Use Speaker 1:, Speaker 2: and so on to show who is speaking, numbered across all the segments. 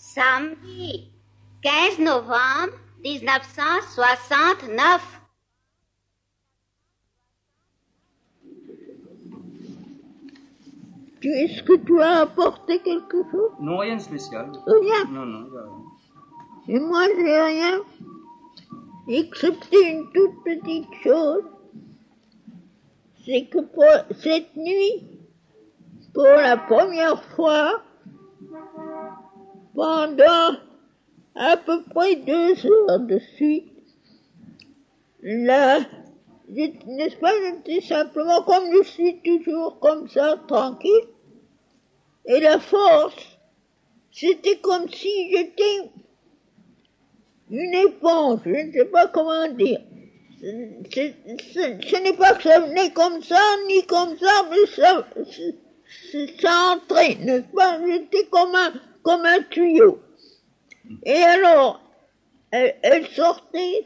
Speaker 1: Samedi 15 novembre 1969.
Speaker 2: Est-ce que tu as apporté quelque chose?
Speaker 3: Non, rien de spécial.
Speaker 2: Rien?
Speaker 3: Non, non, il y a rien.
Speaker 2: Et moi, j'ai rien, excepté une toute petite chose. C'est que pour cette nuit, pour la première fois, pendant à peu près 2 heures de suite, n'est-ce pas, j'étais simplement comme je suis toujours comme ça, tranquille. Et la force, c'était comme si j'étais une éponge, je ne sais pas comment dire. Ce n'est pas que ça venait comme ça, ni comme ça, mais ça entrait, n'est-ce pas? J'étais comme un tuyau. Et alors, elle sortait.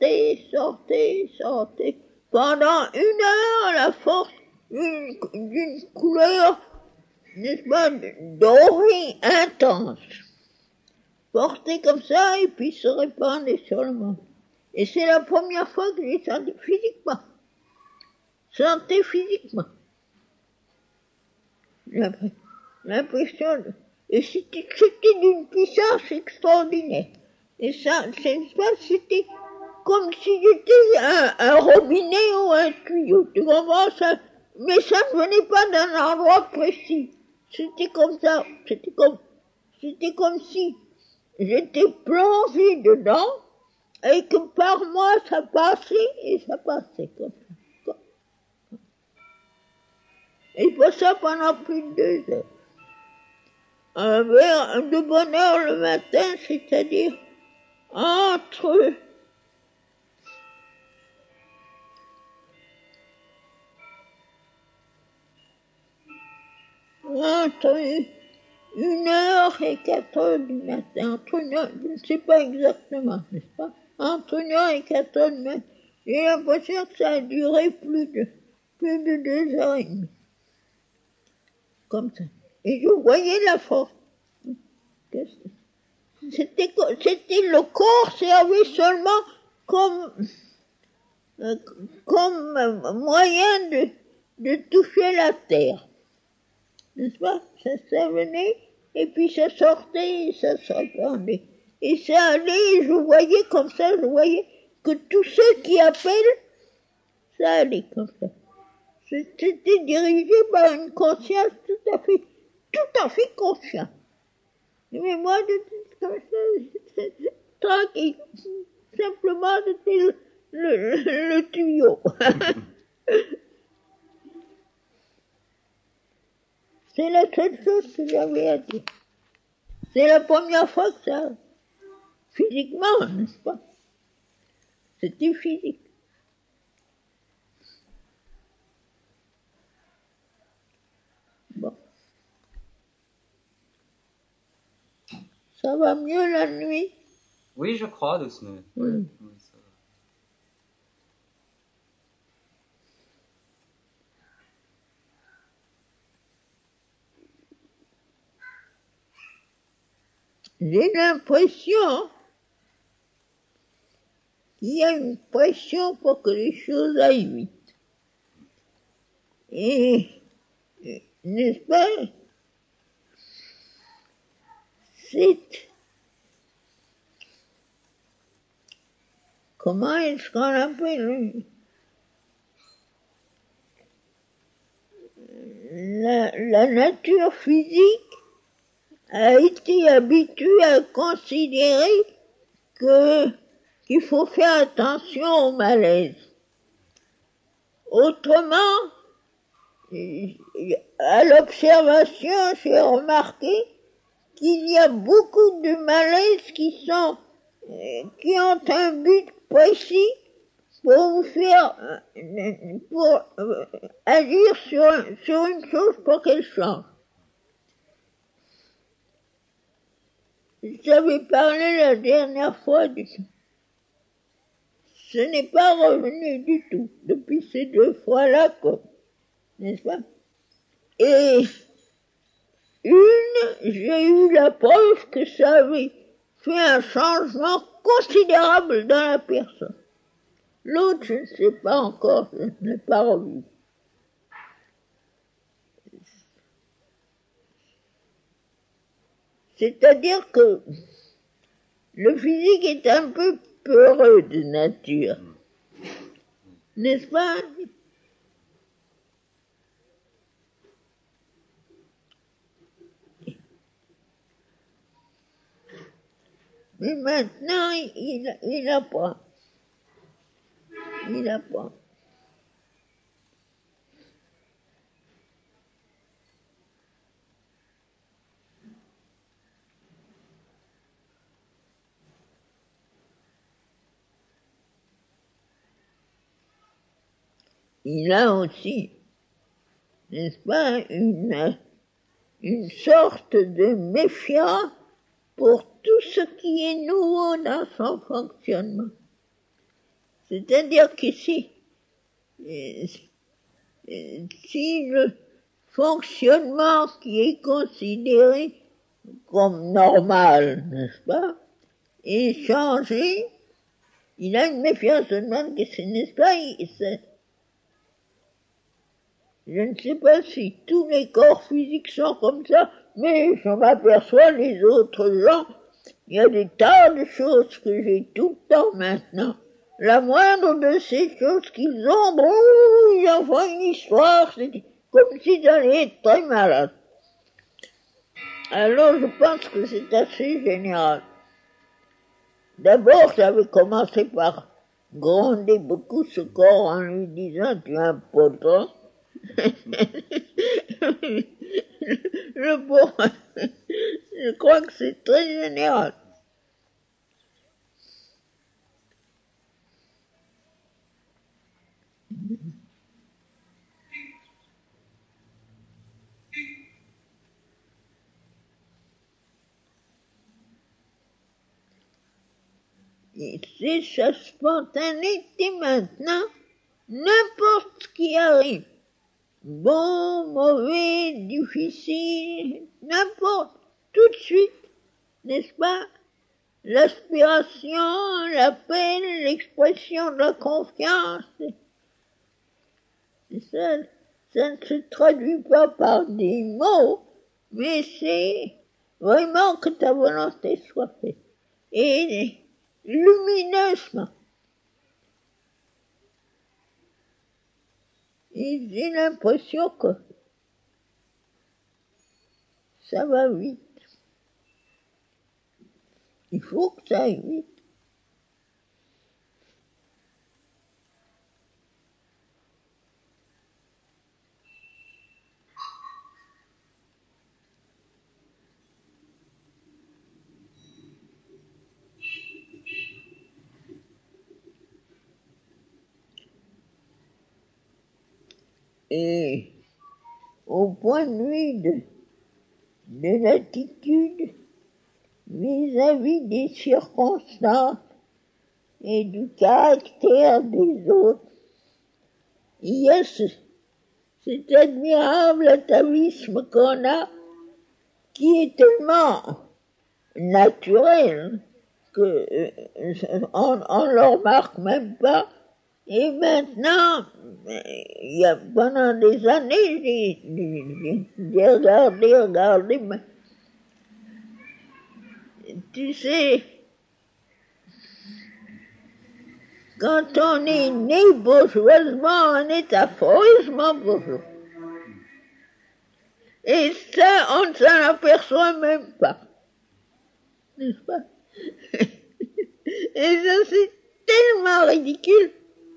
Speaker 2: Pendant 1 heure, la force d'une couleur, n'est-ce pas, dorée, intense. Portait comme ça et puis se répandait sur le monde. Et c'est la première fois que j'ai senti physiquement. L'impression et c'était d'une puissance extraordinaire. Et ça, c'était comme si j'étais un robinet ou un tuyau. Tu comprends ça? Mais ça ne venait pas d'un endroit précis. C'était comme ça. C'était comme si j'étais plongé dedans et que par moi ça passait comme ça. Et pour ça pendant plus de 2 heures. Un verre de bonne heure le matin, c'est-à-dire entre 1h et 4h du matin, entre 1h, je ne sais pas exactement, n'est-ce pas? Entre 1h et 4h du matin, j'ai l'impression que ça a duré plus de 2h30. Comme ça. Et je voyais la force. C'était le corps servait seulement comme moyen de toucher la terre. N'est-ce pas? Ça venait, et puis ça sortait, et ça se répandait. Et ça allait, et je voyais comme ça, que tous ceux qui appellent, ça allait comme ça. C'était dirigé par une conscience tout à fait consciente. Mais moi, j'étais comme ça, tranquille. Simplement, c'était le tuyau. C'est la seule chose que j'avais à dire. C'est la première fois que ça, physiquement, n'est-ce pas? C'était physique. Bon. Ça va mieux la nuit?
Speaker 3: Oui, je crois, doucement.
Speaker 2: Oui.
Speaker 3: Oui, ça va.
Speaker 2: J'ai l'impression qu'il y a une pression pour que les choses aillent vite. Et n'est-ce pas? Comment est-ce qu'on appelle la nature physique a été habituée à considérer qu'il faut faire attention au malaise. Autrement, à l'observation, j'ai remarqué qu'il y a beaucoup de malaises qui ont un but précis pour agir sur une chose pour qu'elle change. J'avais parlé la dernière fois du tout. Ce n'est pas revenu du tout depuis ces 2 fois-là, n'est-ce pas? Et j'ai eu la preuve que ça avait fait un changement considérable dans la personne. L'autre, je ne sais pas encore, je ne l'ai pas revu. C'est-à-dire que le physique est un peu peureux de nature, n'est-ce pas? Mais maintenant, il apprend. Il apprend. Il a aussi, n'est-ce pas, une sorte de méfiance pour tout ce qui est nouveau dans son fonctionnement. C'est-à-dire qu'ici, si le fonctionnement qui est considéré comme normal, n'est-ce pas, est changé, il a une méfiance, se demande que ce n'est pas, je ne sais pas si tous les corps physiques sont comme ça, mais je m'aperçois les autres gens, il y a des tas de choses que j'ai tout le temps maintenant. La moindre de ces choses qu'ils ont, ils en font une histoire, c'est comme s'ils allaient être très malades. Alors je pense que c'est assez général. D'abord, j'avais commencé par gronder beaucoup ce corps en lui disant « tu es un potin ». Je crois que c'est très général. Et c'est sa spontanéité maintenant, n'importe ce qui arrive. Bon, mauvais, difficile, n'importe, tout de suite, n'est-ce pas? L'aspiration, l'appel, l'expression de la confiance, ça ne se traduit pas par des mots, mais c'est vraiment que ta volonté soit faite. Et lumineusement. Et j'ai l'impression que ça va vite. Il faut que ça aille vite. Et au point de vue de l'attitude vis-à-vis des circonstances et du caractère des autres, il y a cet admirable atavisme qu'on a qui est tellement naturel que on le remarque même pas. Et maintenant, il y a pendant des années, j'ai regardé, mais tu sais, quand on est né bourgeoisement, on est affreusement bourgeois. Et ça, on ne s'en aperçoit même pas. N'est-ce pas? Et ça, c'est tellement ridicule.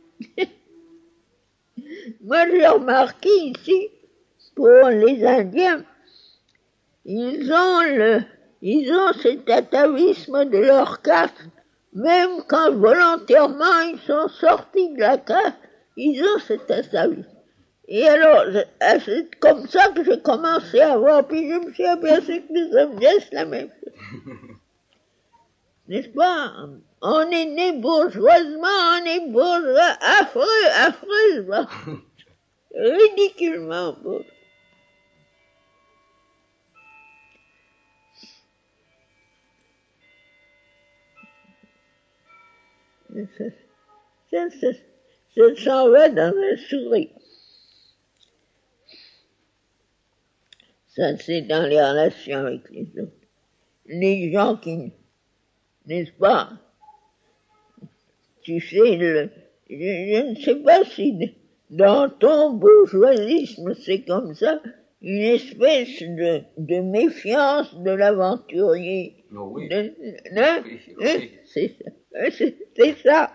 Speaker 2: Moi, j'ai remarqué ici, pour les Indiens, ils ont cet atavisme de leur caste, même quand volontairement ils sont sortis de la caste, ils ont cet atavisme. Et alors, c'est comme ça que j'ai commencé à voir, puis je me suis aperçu que les hommes c'est la même chose. N'est-ce pas? On est né bourgeoisement, on est bourgeois, affreusement, ridiculement bourgeois. Ça s'en va dans un sourire. Ça, c'est dans les relations avec les autres. Les gens qui, n'est-ce pas, tu sais, je ne sais pas si dans ton bourgeoisisme c'est comme ça, une espèce de méfiance de l'aventurier.
Speaker 3: Oh oui.
Speaker 2: Oui. C'est ça.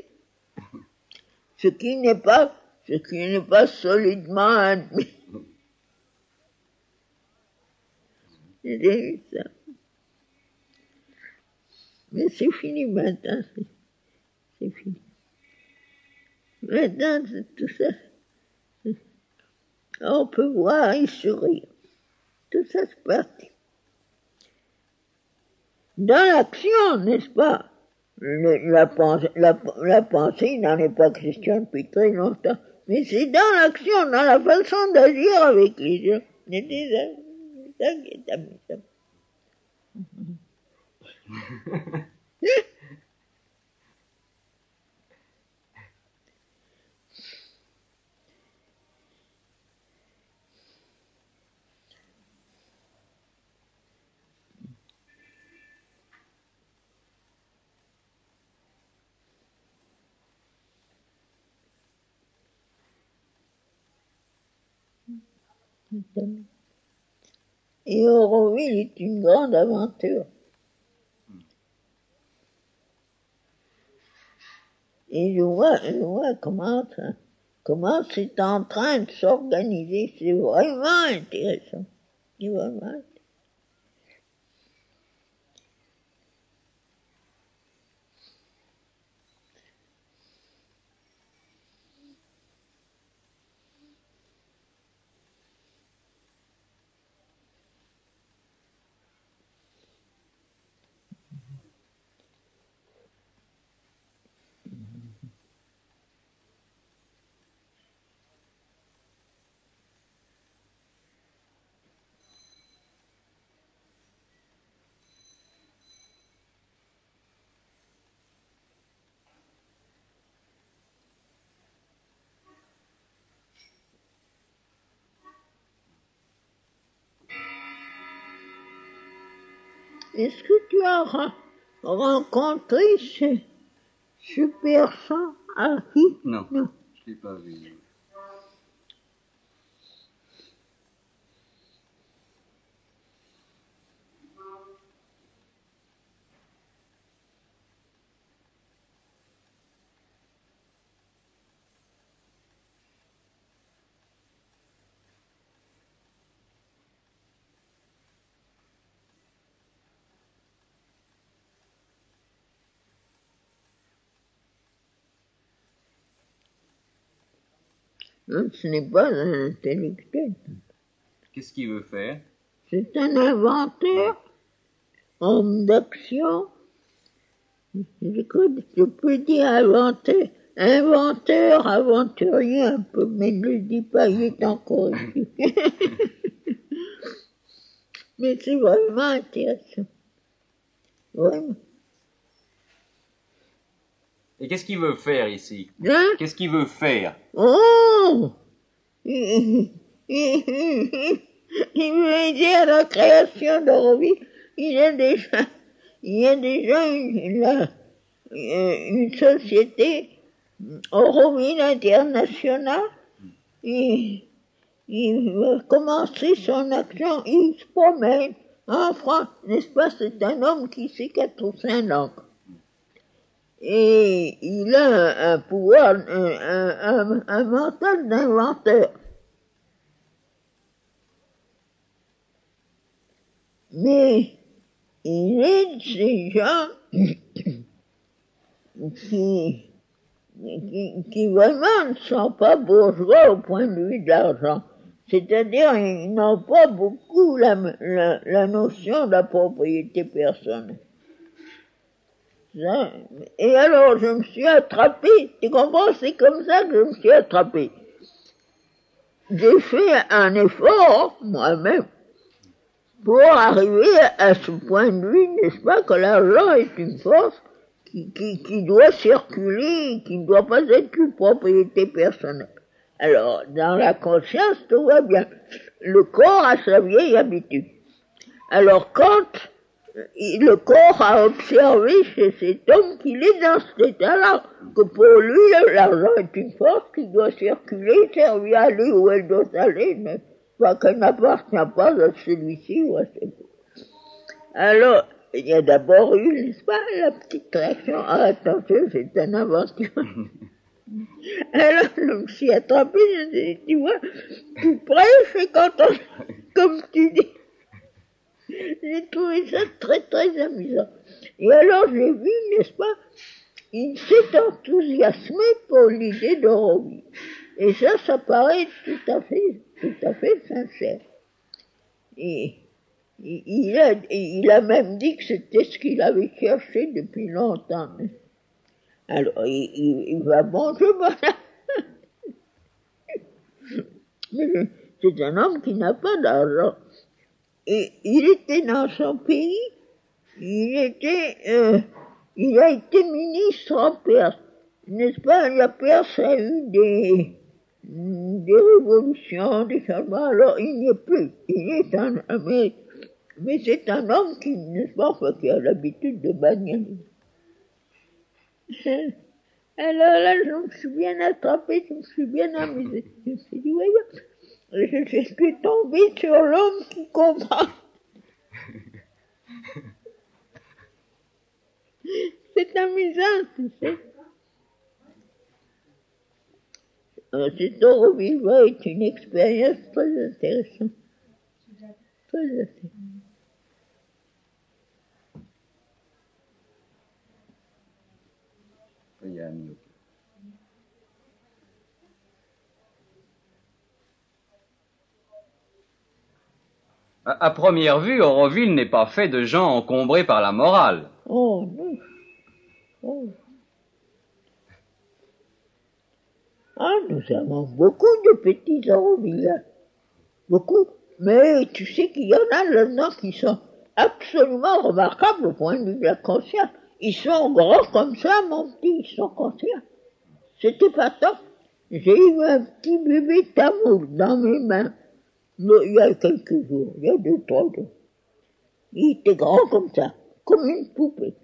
Speaker 2: Ce qui n'est pas solidement admis. C'est ça. Mais c'est fini maintenant, c'est fini. Maintenant, tout ça, on peut voir et sourire. Tout ça, c'est parti. Dans l'action, n'est-ce pas? La pensée n'en est pas question depuis très longtemps. Mais c'est dans l'action, dans la façon d'agir avec les gens. C'est ça qui est amusant. Et Auroville est une grande aventure. Et je vois comment c'est en train de s'organiser. C'est vraiment intéressant. C'est vraiment intéressant. Est-ce que tu as rencontré ce persan à qui?
Speaker 3: Non, je ne l'ai pas vu.
Speaker 2: Non, ce n'est pas un intellectuel.
Speaker 3: Qu'est-ce qu'il veut faire?
Speaker 2: C'est un inventeur, homme d'action. Écoute, je peux dire inventeur, aventurier un peu, mais ne le dis pas, il est encore ici. Mais c'est vraiment intéressant. Vraiment.
Speaker 3: Et qu'est-ce qu'il veut faire ici?
Speaker 2: Hein?
Speaker 3: Qu'est-ce qu'il veut faire?
Speaker 2: Oh! Il veut aider à la création d'Auroville. Il y a déjà une société, Auroville International. Il va commencer son action. Il se promène en France, n'est-ce pas? C'est un homme qui sait 4 ou 5 langues. Et il a un pouvoir, un mental d'inventeur. Mais il est de ces gens qui vraiment ne sont pas bourgeois au point de vue de l'argent. C'est-à-dire, ils n'ont pas beaucoup la notion de la propriété personnelle. Ça. Et alors, je me suis attrapé, tu comprends, c'est comme ça que je me suis attrapé. J'ai fait un effort, moi-même, pour arriver à ce point de vue, n'est-ce pas, que l'argent est une force qui doit circuler, qui ne doit pas être une propriété personnelle. Alors, dans la conscience, tout va bien. Le corps a sa vieille habitude. Alors, quand le corps a observé chez cet homme qu'il est dans cet état-là, que pour lui, l'argent est une force qui doit circuler, servir à aller où elle doit aller, mais pas qu'elle n'appartient pas à celui-ci ou à celui-ci. Alors, il y a d'abord eu, n'est-ce pas, la petite réaction, ah, attention, c'est une aventure. Alors, je me suis attrapée, je me suis dit, tu vois, tout près, c'est quand on, comme tu dis. J'ai trouvé ça très, très amusant. Et alors, j'ai vu, n'est-ce pas, il s'est enthousiasmé pour l'idée de revivre. Et ça paraît tout à fait sincère. Et il a même dit que c'était ce qu'il avait cherché depuis longtemps. Alors, il va manger, voilà. Mais c'est un homme qui n'a pas d'argent. Et il était dans son pays, il a été ministre en Perse. N'est-ce pas, la Perse a eu des révolutions, des changements, alors il n'y est plus. Mais c'est un homme qui, n'est-ce pas, qui a l'habitude de bagnoler. Alors là, je me suis bien attrapée, je me suis bien amusée. Je me suis dit, voyons, je suis tombée sur l'homme qui comprend. C'est amusant, tu sais. Cet Auroville est une expérience très intéressante. Très intéressante.
Speaker 3: Il y a un mieux. À première vue, Auroville n'est pas fait de gens encombrés par la morale.
Speaker 2: Oh non. Oh. Ah, nous avons beaucoup de petits Aurovilles. Beaucoup. Mais tu sais qu'il y en a là-dedans qui sont absolument remarquables au point de vue de la conscience. Ils sont grands comme ça, mon petit, ils sont conscients. C'était pas top. J'ai eu un petit bébé tamoul dans mes mains. Il y a quelques jours, il y a 2-3 jours. Il était grand comme ça, comme une poupée.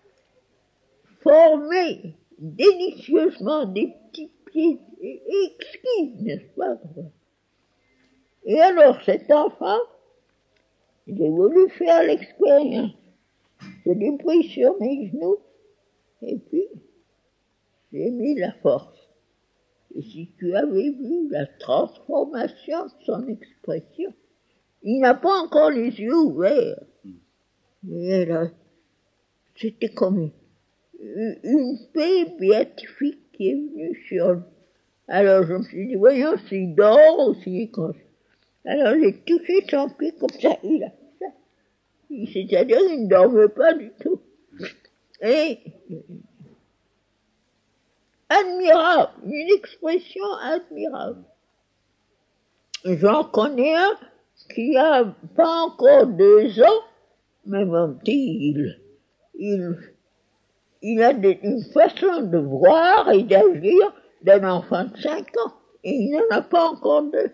Speaker 2: Formé délicieusement, des petits pieds exquis, n'est-ce pas? Et alors cet enfant, j'ai voulu faire l'expérience. Je l'ai pris sur mes genoux, et puis j'ai mis la force. Et si tu avais vu la transformation de son expression, il n'a pas encore les yeux ouverts. Mais là, c'était comme une paix béatifique qui est venue sur lui. Alors je me suis dit, voyons, s'il dort ou s'il est conscient. Alors j'ai touché son pied comme ça, c'est-à-dire qu'il ne dormait pas du tout. Et admirable, une expression admirable. J'en connais un qui a pas encore 2 ans, mais mon petit, il a une façon de voir et d'agir d'un enfant de 5 ans. Et il n'en a pas encore 2.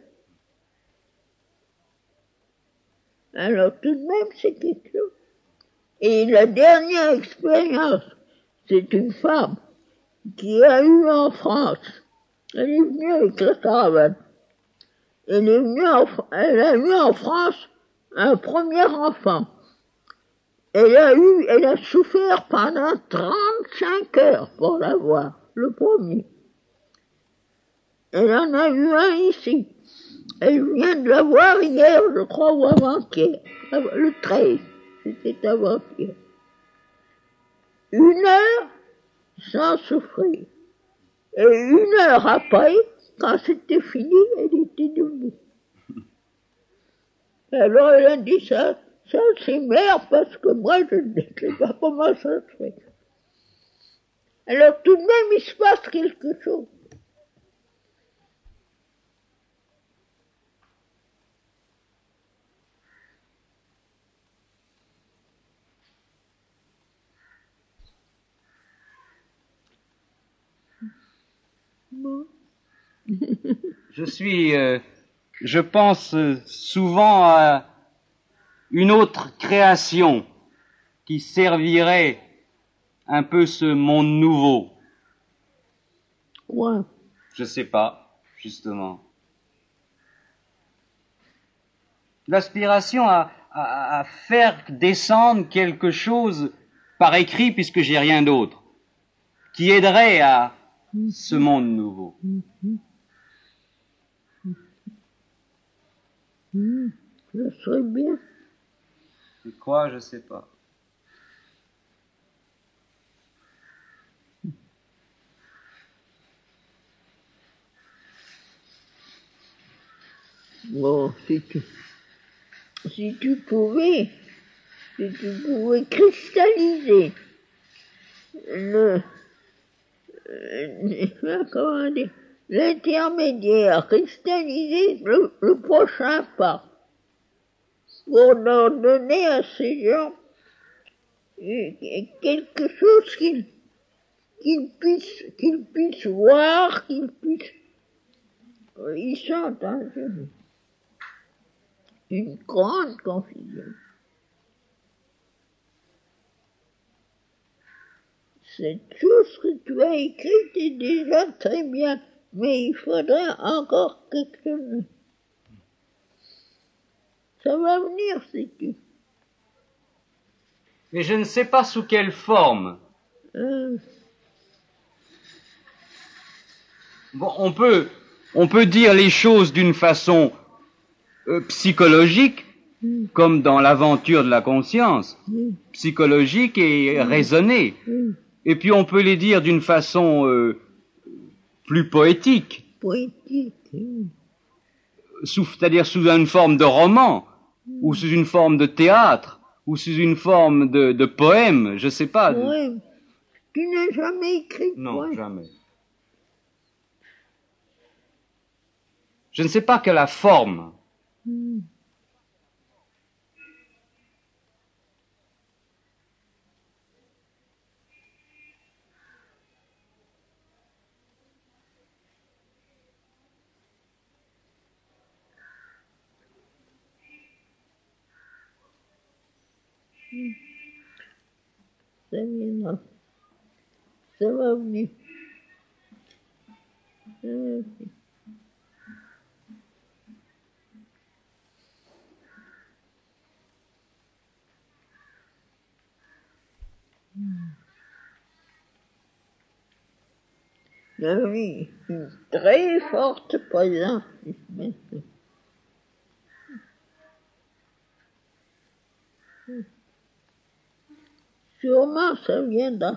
Speaker 2: Alors tout de même, c'est quelque chose. Et la dernière expérience, c'est une femme qui a eu en France. Elle est venue avec la caravane. Elle a eu en France un premier enfant. Elle a souffert pendant 35 heures pour l'avoir, le premier. Elle en a eu un ici. Elle vient de l'avoir hier, je crois, ou avant-hier. Le 13, c'était avant-hier. 1 heure sans souffrir. Et 1 heure après, quand c'était fini, elle était debout. Alors elle a dit ça c'est merde parce que moi je ne sais pas comment ça se fait. Alors tout de même il se passe quelque chose.
Speaker 3: Je pense souvent à une autre création qui servirait un peu ce monde nouveau.
Speaker 2: Ouais.
Speaker 3: Je sais pas, justement. L'aspiration à faire descendre quelque chose par écrit, puisque j'ai rien d'autre, qui aiderait à ce monde nouveau.
Speaker 2: Ça serait bien.
Speaker 3: Tu crois? Je sais pas.
Speaker 2: Bon, si tu pouvais cristalliser comment dire, l'intermédiaire, cristalliser le prochain pas, pour leur donner à ces gens quelque chose qu'ils puissent voir, qu'ils puissent... Ils sont dans une grande confusion. Cette chose que tu as écrite est déjà très bien, mais il faudrait encore quelque chose. Ça va venir, sais-tu.
Speaker 3: Mais je ne sais pas sous quelle forme. Bon, on peut dire les choses d'une façon psychologique, comme dans l'aventure de la conscience, psychologique et raisonnée. Et puis on peut les dire d'une façon plus poétique, c'est-à-dire sous une forme de roman, ou sous une forme de théâtre, ou sous une forme de poème, je sais pas.
Speaker 2: Poème. Tu n'as jamais écrit
Speaker 3: Non,
Speaker 2: poème.
Speaker 3: jamais. Je ne sais pas quelle la forme.
Speaker 2: Ça viendra. Ça va venir. Il y a eu une très forte présence. Sûrement ça viendra.